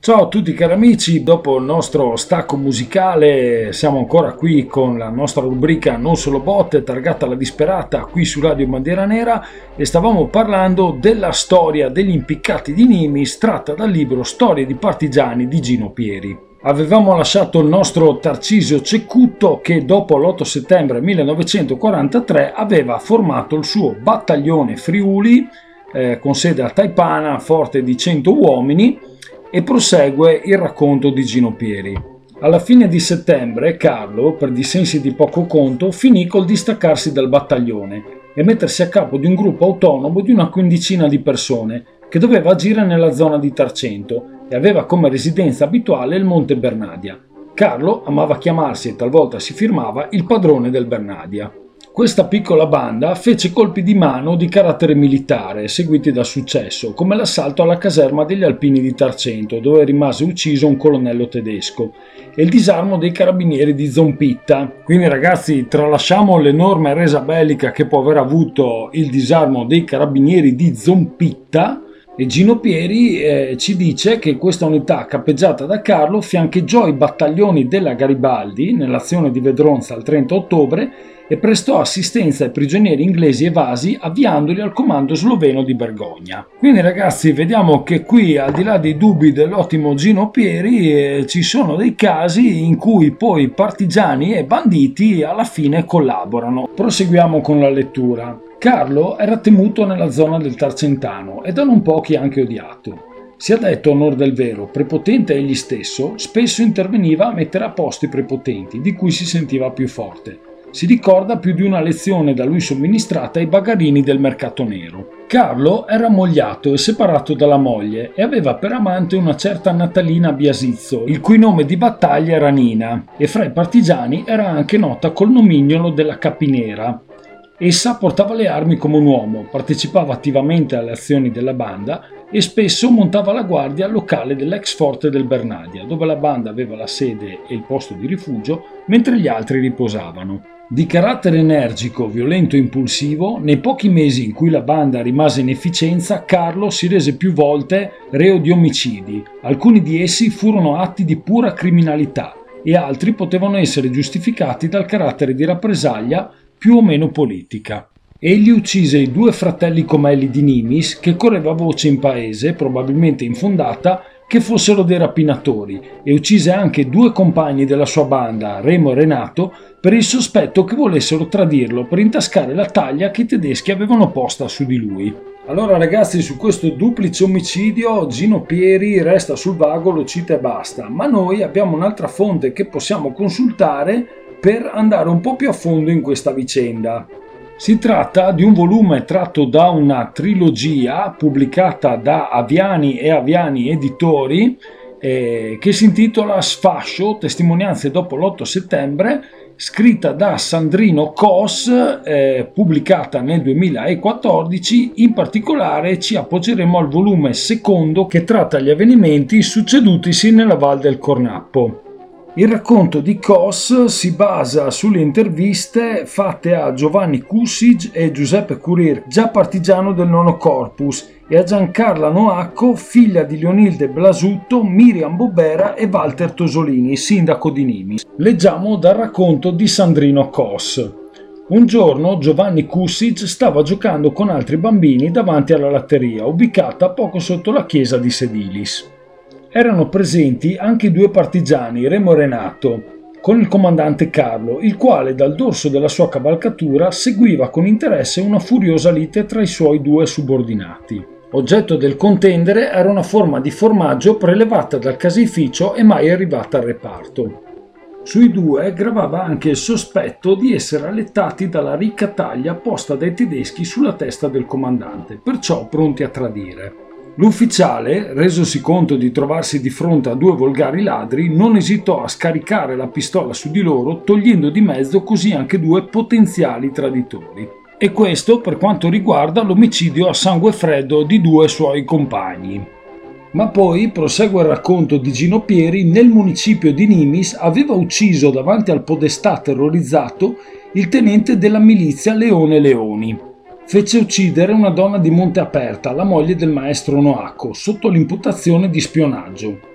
C: Ciao a tutti cari amici, dopo il nostro stacco musicale siamo ancora qui con la nostra rubrica Non Solo Botte, targata alla disperata, qui su Radio Bandiera Nera, e stavamo parlando della storia degli impiccati di Nimis tratta dal libro Storie di partigiani di Gino Pieri. Avevamo lasciato il nostro Tarcisio Cecutto che dopo l'otto settembre millenovecentoquarantatré aveva formato il suo battaglione Friuli eh, con sede a Taipana, forte di cento uomini, e prosegue il racconto di Gino Pieri. Alla fine di settembre Carlo, per dissensi di poco conto, finì col distaccarsi dal battaglione e mettersi a capo di un gruppo autonomo di una quindicina di persone che doveva agire nella zona di Tarcento e aveva come residenza abituale il Monte Bernadia. Carlo amava chiamarsi e talvolta si firmava il padrone del Bernadia. Questa piccola banda fece colpi di mano di carattere militare seguiti da successo, come l'assalto alla caserma degli Alpini di Tarcento, dove rimase ucciso un colonnello tedesco, e il disarmo dei carabinieri di Zompitta. Quindi ragazzi, tralasciamo l'enorme resa bellica che può aver avuto il disarmo dei carabinieri di Zompitta, e Gino Pieri eh, ci dice che questa unità cappeggiata da Carlo fiancheggiò i battaglioni della Garibaldi nell'azione di Vedronza il trenta ottobre e prestò assistenza ai prigionieri inglesi evasi avviandoli al comando sloveno di Bergogna. Quindi ragazzi, vediamo che qui, al di là dei dubbi dell'ottimo Gino Pieri, eh, ci sono dei casi in cui poi partigiani e banditi alla fine collaborano. Proseguiamo con la lettura. Carlo era temuto nella zona del Tarcentano e da non pochi anche odiato. Sia detto a onor del vero, prepotente egli stesso, spesso interveniva a mettere a posto i prepotenti, di cui si sentiva più forte. Si ricorda più di una lezione da lui somministrata ai bagarini del mercato nero. Carlo era ammogliato e separato dalla moglie e aveva per amante una certa Natalina Biasizzo, il cui nome di battaglia era Nina, e fra i partigiani era anche nota col nomignolo della Capinera. Essa portava le armi come un uomo, partecipava attivamente alle azioni della banda e spesso montava la guardia al locale dell'ex forte del Bernadia, dove la banda aveva la sede e il posto di rifugio, mentre gli altri riposavano. Di carattere energico, violento e impulsivo, nei pochi mesi in cui la banda rimase in efficienza, Carlo si rese più volte reo di omicidi. Alcuni di essi furono atti di pura criminalità e altri potevano essere giustificati dal carattere di rappresaglia più o meno politica. Egli uccise i due fratelli Comelli di Nimis, che correva voce in paese, probabilmente infondata, che fossero dei rapinatori, e uccise anche due compagni della sua banda, Remo e Renato, per il sospetto che volessero tradirlo per intascare la taglia che i tedeschi avevano posta su di lui. Allora ragazzi, su questo duplice omicidio Gino Pieri resta sul vago, lo cita e basta, ma noi abbiamo un'altra fonte che possiamo consultare per andare un po' più a fondo in questa vicenda. Si tratta di un volume tratto da una trilogia pubblicata da Aviani e Aviani Editori eh, che si intitola Sfascio, testimonianze dopo l'otto settembre, scritta da Sandrino Cos, eh, pubblicata nel duemilaquattordici. In particolare ci appoggeremo al volume secondo che tratta gli avvenimenti succedutisi nella Val del Cornappo. Il racconto di Cos si basa sulle interviste fatte a Giovanni Cussig e Giuseppe Curir, già partigiano del nono Corpus, e a Giancarla Noacco, figlia di Leonilde Blasutto, Miriam Bobera e Walter Tosolini, sindaco di Nimis. Leggiamo dal racconto di Sandrino Cos. Un giorno Giovanni Cussig stava giocando con altri bambini davanti alla latteria, ubicata poco sotto la chiesa di Sedilis. Erano presenti anche due partigiani, Remo e Renato, con il comandante Carlo, il quale dal dorso della sua cavalcatura seguiva con interesse una furiosa lite tra i suoi due subordinati. Oggetto del contendere era una forma di formaggio prelevata dal caseificio e mai arrivata al reparto. Sui due gravava anche il sospetto di essere allettati dalla ricca taglia posta dai tedeschi sulla testa del comandante, perciò pronti a tradire. L'ufficiale, resosi conto di trovarsi di fronte a due volgari ladri, non esitò a scaricare la pistola su di loro, togliendo di mezzo così anche due potenziali traditori. E questo per quanto riguarda l'omicidio a sangue freddo di due suoi compagni. Ma poi, prosegue il racconto di Gino Pieri, nel municipio di Nimis aveva ucciso davanti al podestà terrorizzato il tenente della milizia Leone Leoni. Fece uccidere una donna di Monte Aperta, la moglie del maestro Noacco, sotto l'imputazione di spionaggio.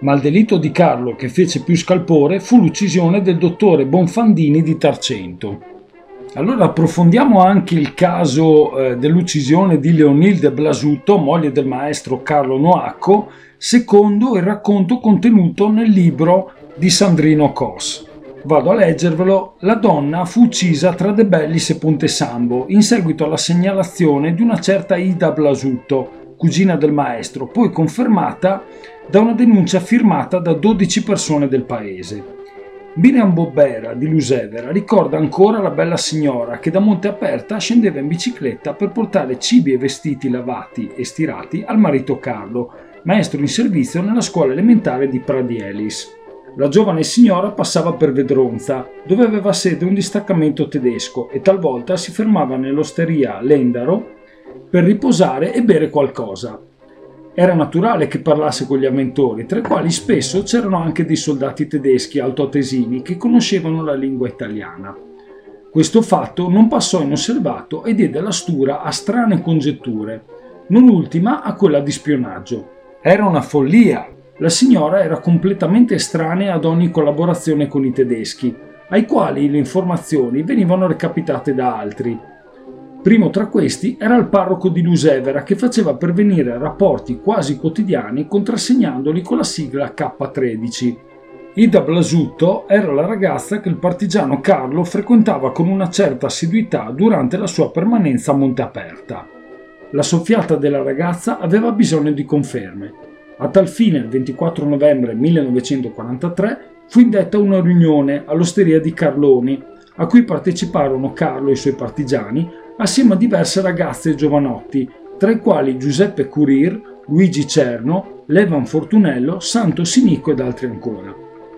C: Ma il delitto di Carlo che fece più scalpore fu l'uccisione del dottore Bonfaldini di Tarcento. Allora approfondiamo anche il caso eh, dell'uccisione di Leonilde Blasuto, moglie del maestro Carlo Noacco, secondo il racconto contenuto nel libro di Sandrino Cos. Vado a leggervelo. La donna fu uccisa tra De Bellis e Pontesambo in seguito alla segnalazione di una certa Ida Blasuto, cugina del maestro, poi confermata da una denuncia firmata da dodici persone del paese. Miriam Bobbera di Lusevera ricorda ancora la bella signora che da Monte Aperta scendeva in bicicletta per portare cibi e vestiti lavati e stirati al marito Carlo, maestro in servizio nella scuola elementare di Pradielis. La giovane signora passava per Vedronza, dove aveva sede un distaccamento tedesco, e talvolta si fermava nell'osteria Lendaro per riposare e bere qualcosa. Era naturale che parlasse con gli avventori, tra i quali spesso c'erano anche dei soldati tedeschi altoatesini che conoscevano la lingua italiana. Questo fatto non passò inosservato e diede la stura a strane congetture, non ultima a quella di spionaggio. Era una follia! La signora era completamente estranea ad ogni collaborazione con i tedeschi, ai quali le informazioni venivano recapitate da altri. Primo tra questi era il parroco di Lusevera, che faceva pervenire rapporti quasi quotidiani contrassegnandoli con la sigla K tredici. Ida Blasuto era la ragazza che il partigiano Carlo frequentava con una certa assiduità durante la sua permanenza a Monte Aperta. La soffiata della ragazza aveva bisogno di conferme. A tal fine, il ventiquattro novembre millenovecentoquarantatré fu indetta una riunione all'osteria di Carloni, a cui parteciparono Carlo e i suoi partigiani, assieme a diverse ragazze e giovanotti, tra i quali Giuseppe Curir, Luigi Cerno, Levan Fortunello, Santo Sinico ed altri ancora.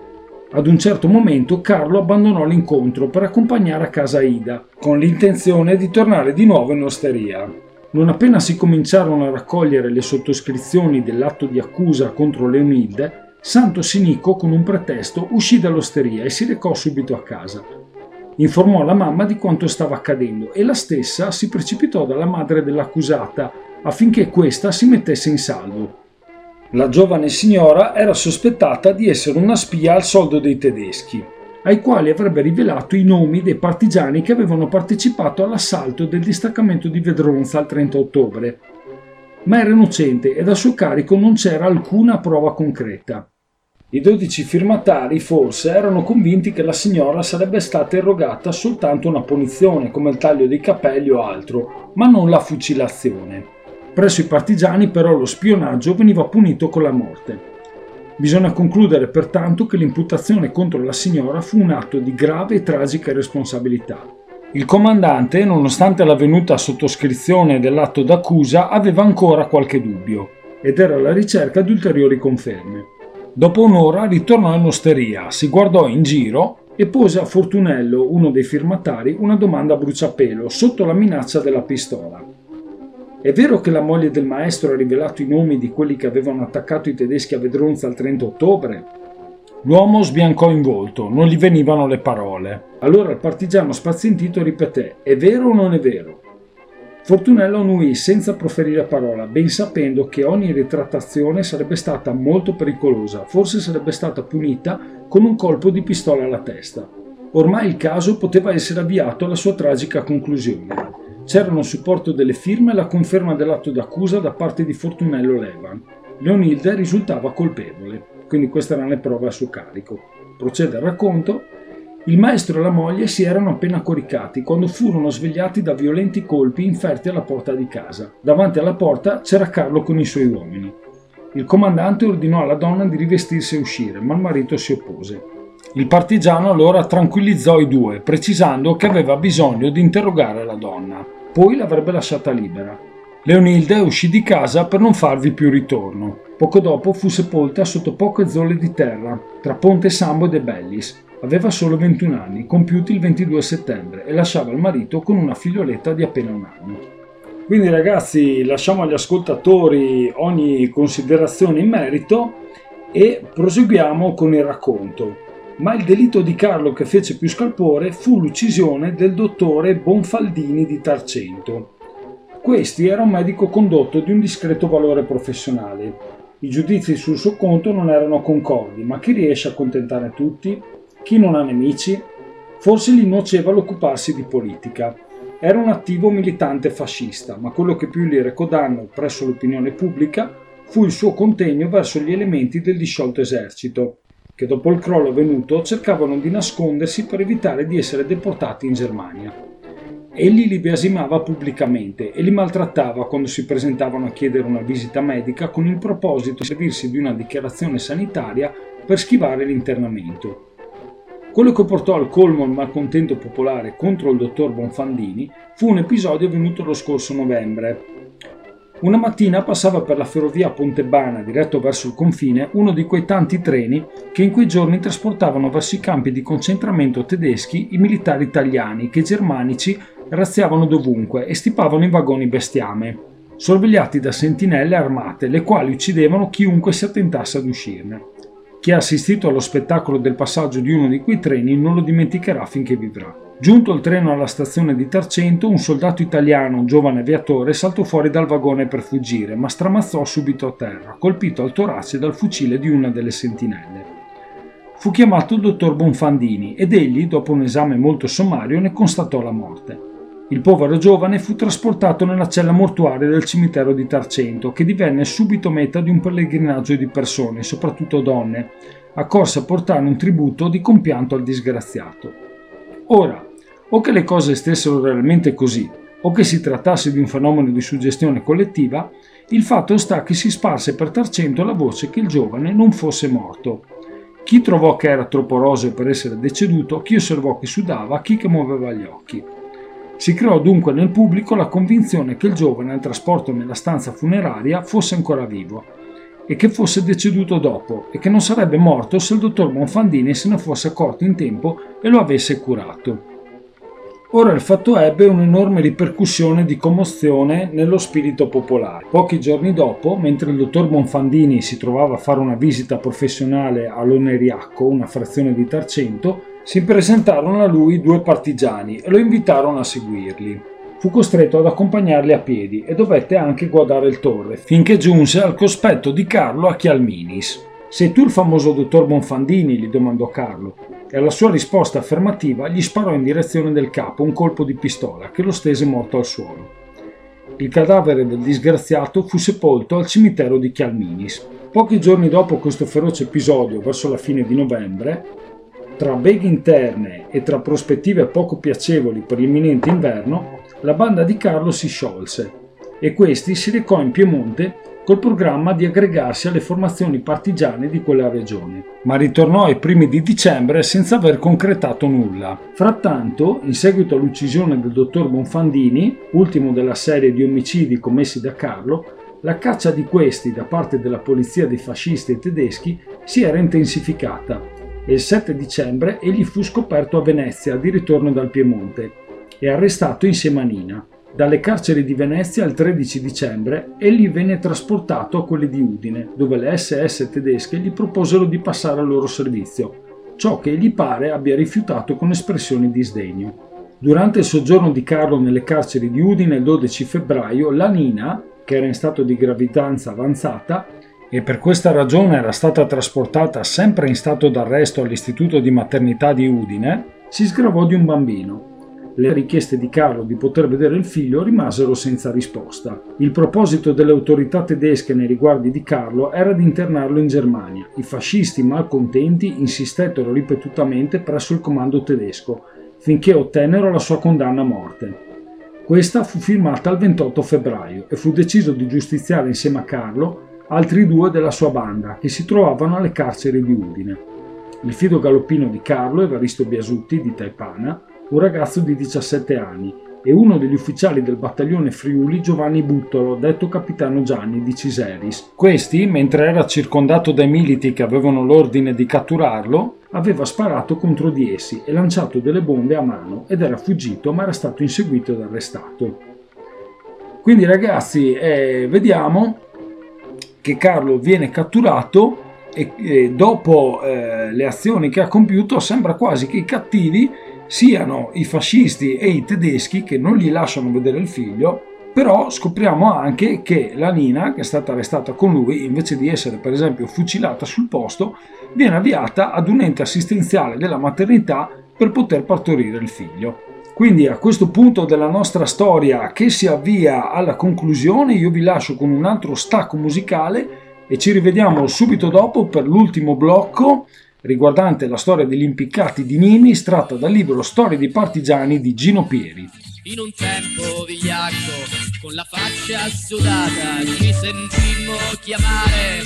C: Ad un certo momento Carlo abbandonò l'incontro per accompagnare a casa Ida, con l'intenzione di tornare di nuovo in osteria. Non appena si cominciarono a raccogliere le sottoscrizioni dell'atto di accusa contro Leonilde, Santo Sinico, con un pretesto, uscì dall'osteria e si recò subito a casa. Informò la mamma di quanto stava accadendo e la stessa si precipitò dalla madre dell'accusata affinché questa si mettesse in salvo. La giovane signora era sospettata di essere una spia al soldo dei tedeschi, ai quali avrebbe rivelato i nomi dei partigiani che avevano partecipato all'assalto del distaccamento di Vedronza il trenta ottobre. Ma era innocente e a suo carico non c'era alcuna prova concreta. I dodici firmatari forse erano convinti che la signora sarebbe stata erogata soltanto una punizione come il taglio dei capelli o altro, ma non la fucilazione. Presso i partigiani però lo spionaggio veniva punito con la morte. Bisogna concludere pertanto che l'imputazione contro la signora fu un atto di grave e tragica irresponsabilità. Il comandante, nonostante l'avvenuta sottoscrizione dell'atto d'accusa, aveva ancora qualche dubbio ed era alla ricerca di ulteriori conferme. Dopo un'ora ritornò in osteria, si guardò in giro e pose a Fortunello, uno dei firmatari, una domanda a bruciapelo sotto la minaccia della pistola. È vero che la moglie del maestro ha rivelato i nomi di quelli che avevano attaccato i tedeschi a Vedronza il trenta ottobre? L'uomo sbiancò in volto, non gli venivano le parole. Allora il partigiano spazientito ripeté: è vero o non è vero? Fortunello annuì senza proferire parola, ben sapendo che ogni ritrattazione sarebbe stata molto pericolosa, forse sarebbe stata punita con un colpo di pistola alla testa. Ormai il caso poteva essere avviato alla sua tragica conclusione. C'erano a supporto delle firme la conferma dell'atto d'accusa da parte di Fortunello Levan. Leonilde risultava colpevole, quindi queste erano le prove a suo carico. Procede il racconto. Il maestro e la moglie si erano appena coricati quando furono svegliati da violenti colpi inferti alla porta di casa. Davanti alla porta c'era Carlo con i suoi uomini. Il comandante ordinò alla donna di rivestirsi e uscire, ma il marito si oppose. Il partigiano allora tranquillizzò i due, precisando che aveva bisogno di interrogare la donna. Poi l'avrebbe lasciata libera. Leonilde uscì di casa per non farvi più ritorno. Poco dopo fu sepolta sotto poche zolle di terra, tra Ponte Sambo e De Bellis. Aveva solo ventuno anni, compiuti il ventidue settembre, e lasciava il marito con una figlioletta di appena un anno. Quindi ragazzi, lasciamo agli ascoltatori ogni considerazione in merito e proseguiamo con il racconto. Ma il delitto di Carlo che fece più scalpore fu l'uccisione del dottore Bonfaldini di Tarcento. Questi era un medico condotto di un discreto valore professionale. I giudizi sul suo conto non erano concordi, ma chi riesce a contentare tutti? Chi non ha nemici? Forse gli nuoceva l'occuparsi di politica. Era un attivo militante fascista, ma quello che più gli recò danno presso l'opinione pubblica fu il suo contegno verso gli elementi del disciolto esercito, che dopo il crollo avvenuto cercavano di nascondersi per evitare di essere deportati in Germania. Egli li biasimava pubblicamente e li maltrattava quando si presentavano a chiedere una visita medica con il proposito di servirsi di una dichiarazione sanitaria per schivare l'internamento. Quello che portò al colmo il malcontento popolare contro il dottor Bonfandini fu un episodio avvenuto lo scorso novembre. Una mattina passava per la ferrovia Pontebana diretto verso il confine uno di quei tanti treni che in quei giorni trasportavano verso i campi di concentramento tedeschi i militari italiani che i germanici razziavano dovunque e stipavano in vagoni bestiame, sorvegliati da sentinelle armate, le quali uccidevano chiunque si attentasse ad uscirne. Chi ha assistito allo spettacolo del passaggio di uno di quei treni non lo dimenticherà finché vivrà. Giunto il treno alla stazione di Tarcento, un soldato italiano, un giovane aviatore, saltò fuori dal vagone per fuggire, ma stramazzò subito a terra, colpito al torace dal fucile di una delle sentinelle. Fu chiamato il dottor Bonfandini ed egli, dopo un esame molto sommario, ne constatò la morte. Il povero giovane fu trasportato nella cella mortuaria del cimitero di Tarcento, che divenne subito meta di un pellegrinaggio di persone, soprattutto donne, accorse a portare un tributo di compianto al disgraziato. Ora, o che le cose stessero realmente così, o che si trattasse di un fenomeno di suggestione collettiva, il fatto sta che si sparse per Tarcento la voce che il giovane non fosse morto. Chi trovò che era troppo roseo per essere deceduto, chi osservò che sudava, chi che muoveva gli occhi. Si creò dunque nel pubblico la convinzione che il giovane al trasporto nella stanza funeraria fosse ancora vivo e che fosse deceduto dopo e che non sarebbe morto se il dottor Bonfandini se ne fosse accorto in tempo e lo avesse curato. Ora il fatto ebbe un'enorme ripercussione di commozione nello spirito popolare. Pochi giorni dopo, mentre il dottor Bonfandini si trovava a fare una visita professionale all'Oneriacco, una frazione di Tarcento, si presentarono a lui due partigiani e lo invitarono a seguirli. Fu costretto ad accompagnarli a piedi e dovette anche guardare il torre, finché giunse al cospetto di Carlo a Chialminis. «Sei tu il famoso dottor Bonfandini?» gli domandò Carlo, e alla sua risposta affermativa gli sparò in direzione del capo un colpo di pistola che lo stese morto al suolo. Il cadavere del disgraziato fu sepolto al cimitero di Chialminis. Pochi giorni dopo questo feroce episodio, verso la fine di novembre, tra beghe interne e tra prospettive poco piacevoli per l'imminente inverno, la banda di Carlo si sciolse e questi si recò in Piemonte col programma di aggregarsi alle formazioni partigiane di quella regione, ma ritornò ai primi di dicembre senza aver concretato nulla. Frattanto, in seguito all'uccisione del dottor Bonfandini, ultimo della serie di omicidi commessi da Carlo, la caccia di questi da parte della polizia dei fascisti e tedeschi si era intensificata e il sette dicembre egli fu scoperto a Venezia di ritorno dal Piemonte e arrestato insieme a Nina. Dalle carceri di Venezia il tredici dicembre egli venne trasportato a quelle di Udine, dove le esse esse tedesche gli proposero di passare al loro servizio, ciò che egli pare abbia rifiutato con espressioni di sdegno. Durante il soggiorno di Carlo nelle carceri di Udine il dodici febbraio, la Nina, che era in stato di gravidanza avanzata e per questa ragione era stata trasportata sempre in stato d'arresto all'istituto di maternità di Udine, si sgravò di un bambino. Le richieste di Carlo di poter vedere il figlio rimasero senza risposta. Il proposito delle autorità tedesche nei riguardi di Carlo era di internarlo in Germania. I fascisti malcontenti insistettero ripetutamente presso il comando tedesco, finché ottennero la sua condanna a morte. Questa fu firmata il ventotto febbraio e fu deciso di giustiziare insieme a Carlo altri due della sua banda che si trovavano alle carceri di Udine. Il fido galoppino di Carlo, Evaristo Biasutti di Taipana, un ragazzo di diciassette anni, e uno degli ufficiali del battaglione Friuli, Giovanni Buttolo, detto capitano Gianni di Ciseris. Questi, mentre era circondato dai militi che avevano l'ordine di catturarlo, aveva sparato contro di essi e lanciato delle bombe a mano ed era fuggito, ma era stato inseguito ed arrestato. Quindi ragazzi, eh, vediamo che Carlo viene catturato e, e dopo eh, le azioni che ha compiuto sembra quasi che i cattivi siano i fascisti e i tedeschi che non gli lasciano vedere il figlio Però scopriamo anche che la Nina, che è stata arrestata con lui, invece di essere per esempio fucilata sul posto, viene avviata ad un ente assistenziale della maternità per poter partorire il figlio. Quindi a questo punto della nostra storia, che si avvia alla conclusione, io vi lascio con un altro stacco musicale e ci rivediamo subito dopo per l'ultimo blocco riguardante la storia degli impiccati di Nimis, tratta dal libro Storie di partigiani di Gino Pieri.
E: In un tempo vigliacco, con la faccia sudata, ci sentimmo chiamare,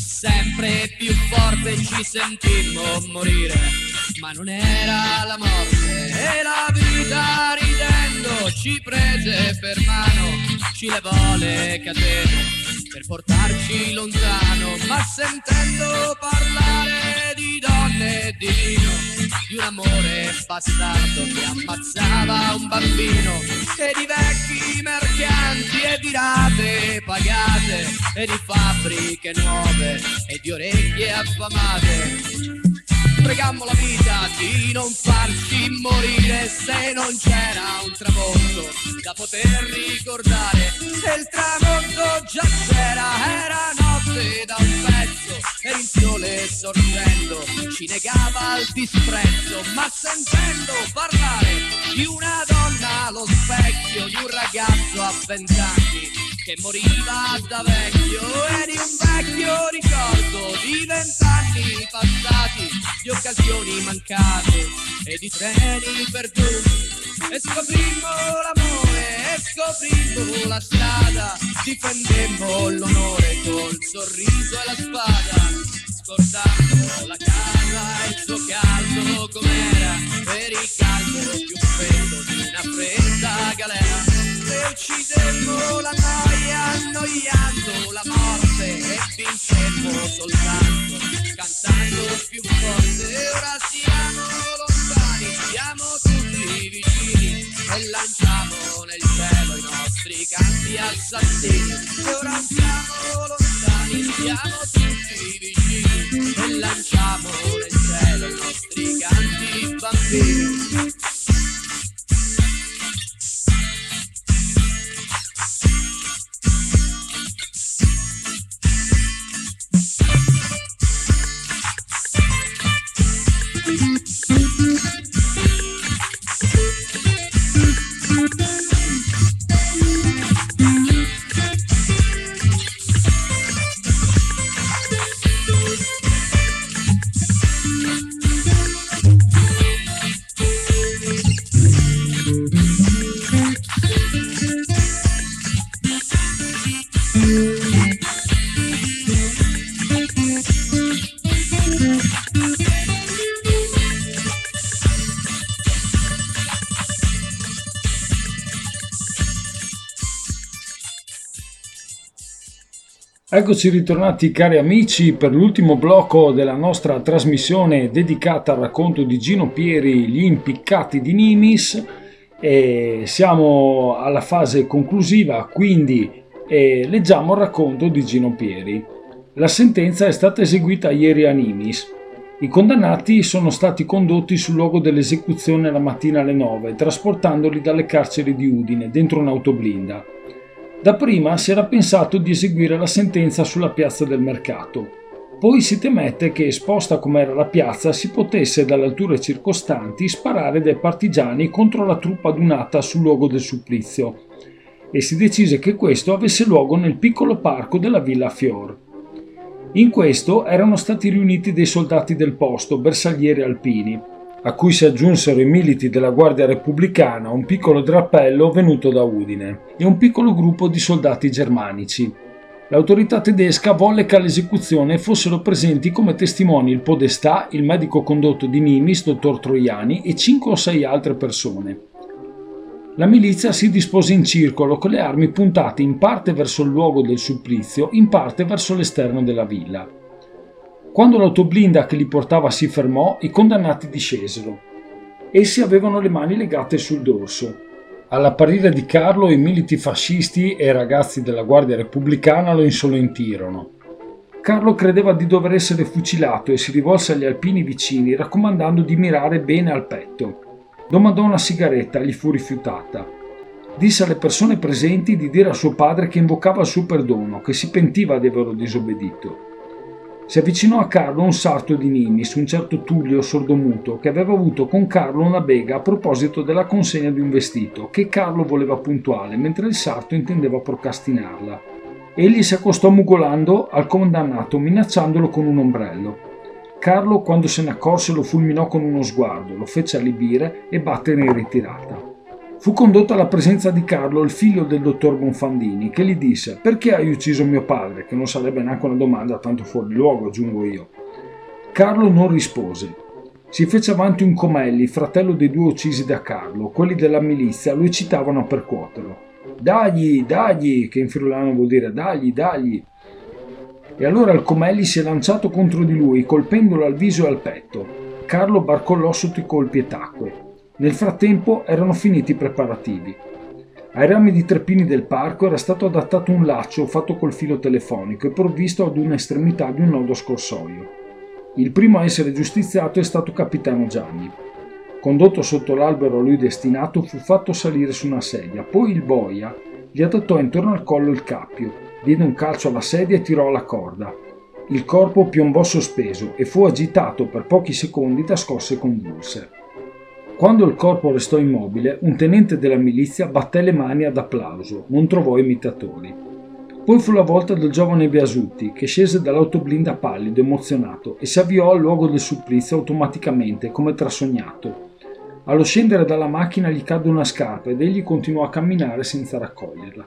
E: sempre più forte ci sentimmo morire, ma non era la morte, e la vita ridendo ci prese per mano, ci levò le catene per portarci lontano, ma sentendo parlare di donne e di vino, di un amore bastardo che ammazzava un bambino, e di vecchi mercanti e di rate pagate, e di fabbriche nuove e di orecchie affamate. Pregammo la vita di non farci morire, se non c'era un tramonto da poter ricordare, e il tramonto già c'era, era notte da un pezzo, e il sole sorgendo ci negava il disprezzo, ma sentendo parlare di una donna allo specchio, di un ragazzo a vent'anni che moriva da vecchio, e di un vecchio ricordo di vent'anni passati, di occasioni mancate e di treni perduti, e scoprimmo l'amore e scoprimmo la strada, difendemmo l'onore col sorriso e la spada, scordando la casa e il suo caldo com'era, per il caldo più freddo di una fredda galera, e uccidemmo la noia annoiando la morte, e vincemmo soltanto cantando più forte. Ora siamo lontani, siamo tutti vicini, e lanciamo nel cielo i nostri canti assassini. E ora siamo lontani, siamo tutti vicini, e lanciamo nel cielo i nostri canti bambini.
C: Eccoci ritornati cari amici per l'ultimo blocco della nostra trasmissione dedicata al racconto di Gino Pieri, Gli impiccati di Nimis, e siamo alla fase conclusiva, quindi eh, leggiamo il racconto di Gino Pieri. La sentenza è stata eseguita ieri a Nimis. I condannati sono stati condotti sul luogo dell'esecuzione la mattina alle nove, trasportandoli dalle carceri di Udine dentro un'autoblinda. Dapprima si era pensato di eseguire la sentenza sulla piazza del mercato, poi si temette che, esposta com'era la piazza, si potesse dalle alture circostanti sparare dai partigiani contro la truppa adunata sul luogo del supplizio, e si decise che questo avesse luogo nel piccolo parco della Villa Fior. In questo erano stati riuniti dei soldati del posto, bersaglieri alpini, a cui si aggiunsero i militi della Guardia Repubblicana, un piccolo drappello venuto da Udine e un piccolo gruppo di soldati germanici. L'autorità tedesca volle che all'esecuzione fossero presenti come testimoni il podestà, il medico condotto di Nimis, dottor Troiani, e cinque o sei altre persone. La milizia si dispose in circolo con le armi puntate in parte verso il luogo del supplizio, in parte verso l'esterno della villa. Quando l'autoblinda che li portava si fermò, i condannati discesero. Essi avevano le mani legate sul dorso. All'apparire di Carlo, i militi fascisti e i ragazzi della Guardia Repubblicana lo insolentirono. Carlo credeva di dover essere fucilato e si rivolse agli alpini vicini raccomandando di mirare bene al petto. Domandò una sigaretta, gli fu rifiutata. disse alle persone presenti di dire a suo padre che invocava il suo perdono, che si pentiva di averlo disobbedito. Si avvicinò a Carlo un sarto di Nimis, un certo Tullio sordomuto, che aveva avuto con Carlo una bega a proposito della consegna di un vestito, che Carlo voleva puntuale, mentre il sarto intendeva procrastinarla. Egli si accostò mugolando al condannato, minacciandolo con un ombrello. Carlo, quando se ne accorse, lo fulminò con uno sguardo, lo fece allibire e battere in ritirata. Fu condotto alla presenza di Carlo il figlio del dottor Bonfandini, che gli disse: «Perché hai ucciso mio padre?» Che non sarebbe neanche una domanda tanto fuori luogo, aggiungo io. Carlo non rispose. Si fece avanti un Comelli, fratello dei due uccisi da Carlo. Quelli della milizia lo eccitavano a percuoterlo. «Dagli, dagli!» che in friulano vuol dire «dagli, dagli!» E allora il Comelli si è lanciato contro di lui, colpendolo al viso e al petto. Carlo barcollò sotto i colpi e tacque. Nel frattempo erano finiti i preparativi. Ai rami di tre pini del parco era stato adattato un laccio fatto col filo telefonico e provvisto ad un'estremità di un nodo scorsoio. Il primo a essere giustiziato è stato Capitano Gianni. Condotto sotto l'albero a lui destinato, fu fatto salire su una sedia, poi il boia gli adattò intorno al collo il cappio, diede un calcio alla sedia e tirò la corda. Il corpo piombò sospeso e fu agitato per pochi secondi da scosse convulse. Quando il corpo restò immobile, un tenente della milizia batté le mani ad applauso, non trovò imitatori. Poi fu la volta del giovane Biasutti, che scese dall'autoblinda pallido, emozionato, e si avviò al luogo del supplizio automaticamente, come trasognato. Allo scendere dalla macchina gli cadde una scarpa ed egli continuò a camminare senza raccoglierla.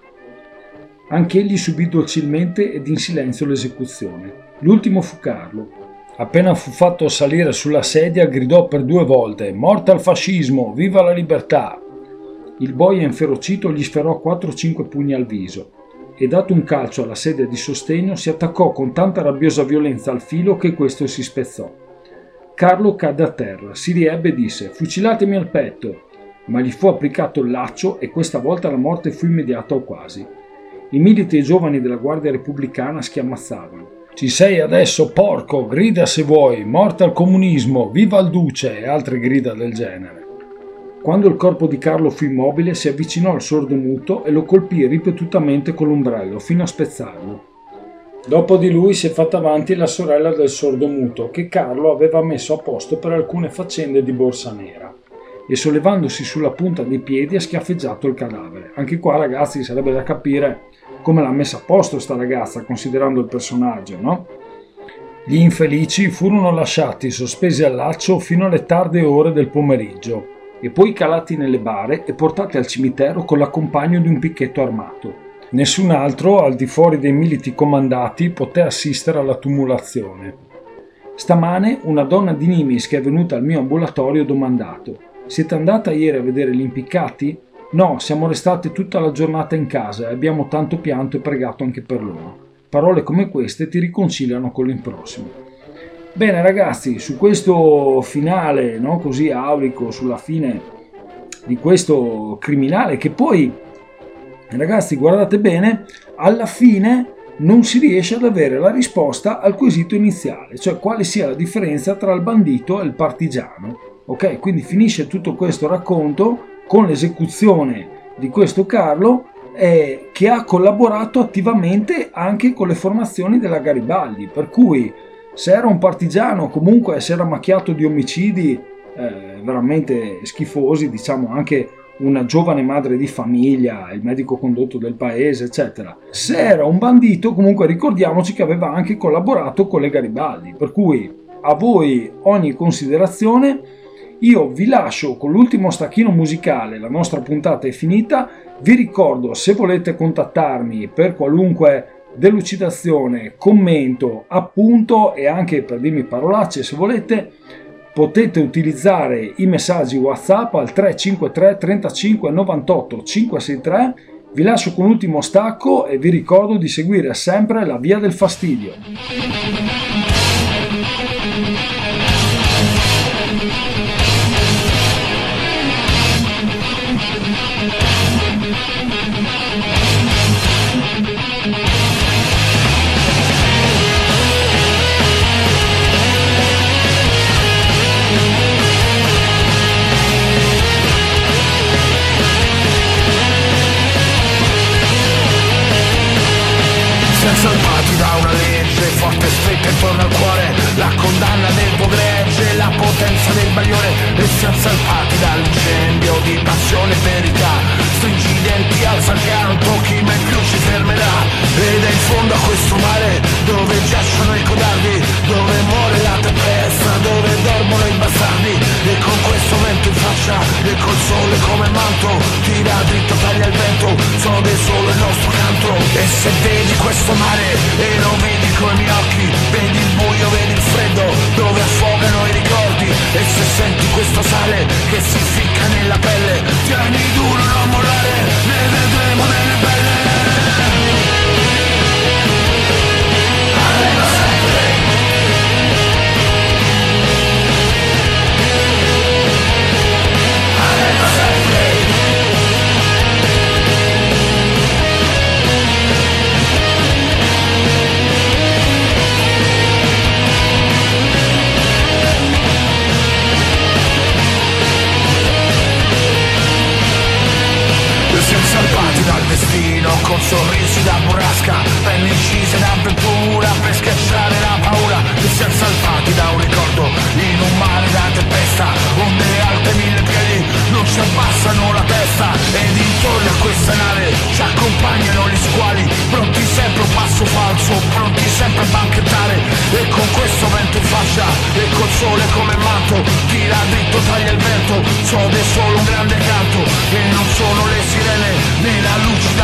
C: Anch'egli subì docilmente ed in silenzio l'esecuzione. L'ultimo fu Carlo. Appena fu fatto salire sulla sedia, gridò per due volte: «Morte al fascismo! Viva la libertà!» Il boia inferocito gli sferrò quattro o cinque pugni al viso e, dato un calcio alla sedia di sostegno, si attaccò con tanta rabbiosa violenza al filo che questo si spezzò. Carlo cadde a terra, si riebbe e disse: «Fucilatemi al petto!» Ma gli fu applicato il laccio e questa volta la morte fu immediata o quasi. I militi e giovani della Guardia Repubblicana schiamazzavano. «Ci sei adesso, porco! Grida se vuoi! Morte al comunismo! Viva il duce!» e altre grida del genere. Quando il corpo di Carlo fu immobile, si avvicinò al sordomuto e lo colpì ripetutamente con l'ombrello fino a spezzarlo. Dopo di lui si è fatta avanti la sorella del sordomuto, che Carlo aveva messo a posto per alcune faccende di Borsa Nera, e sollevandosi sulla punta dei piedi ha schiaffeggiato il cadavere. Anche qua, ragazzi, sarebbe da capire come l'ha messa a posto sta ragazza, considerando il personaggio, no? Gli infelici furono lasciati sospesi al laccio fino alle tarde ore del pomeriggio e poi calati nelle bare e portati al cimitero con l'accompagno di un picchetto armato. Nessun altro, al di fuori dei militi comandati, poté assistere alla tumulazione. Stamane una donna di Nimis che è venuta al mio ambulatorio ha domandato: «Siete andata ieri a vedere gli impiccati?» «No, siamo restate tutta la giornata in casa e abbiamo tanto pianto e pregato anche per loro». Parole come queste ti riconciliano con l'improssimo. Bene ragazzi, su questo finale, no, così aulico, sulla fine di questo criminale, che poi, ragazzi, guardate bene, alla fine non si riesce ad avere la risposta al quesito iniziale, cioè quale sia la differenza tra il bandito e il partigiano. Ok, quindi finisce tutto questo racconto con l'esecuzione di questo Carlo eh, che ha collaborato attivamente anche con le formazioni della Garibaldi, per cui se era un partigiano, comunque se era macchiato di omicidi eh, veramente schifosi, diciamo anche una giovane madre di famiglia, il medico condotto del paese, eccetera. Se era un bandito, comunque ricordiamoci che aveva anche collaborato con le Garibaldi, per cui a voi ogni considerazione. Io vi lascio con l'ultimo stacchino musicale, la nostra puntata è finita. Vi ricordo, se volete contattarmi per qualunque delucidazione, commento, appunto e anche per dirmi parolacce se volete, potete utilizzare i messaggi WhatsApp al tre cinque tre trentacinque novantotto cinquecentosessantatré. Vi lascio con l'ultimo stacco e vi ricordo di seguire sempre la Via del Fastidio.
D: faccia e col sole come manto, tira dritto, taglia il vento, sode solo il nostro canto. E se vedi questo mare e lo vedi coi miei occhi, vedi il buio, vedi il freddo, dove affogano i ricordi. E se senti questo sale che si ficca nella pelle, tieni duro, non mollare, ne vedremo delle belle. Arriva sempre. Arriva sempre. Salvati dal destino con sorrisi da burrasca, pelle incise d'avventura per schiacciare la paura. E siamo salvati da un ricordo in un mare da tempesta, onde alte mille piedi non ci abbassano la testa. Ed intorno a questa nave ci accompagnano gli squali, pronti sempre un passo falso, pronti sempre a banchettare. E con questo vento in faccia e col sole come manto, tira dritto, taglia il vento, sode solo un grande canto. E non sono le sirene né la luce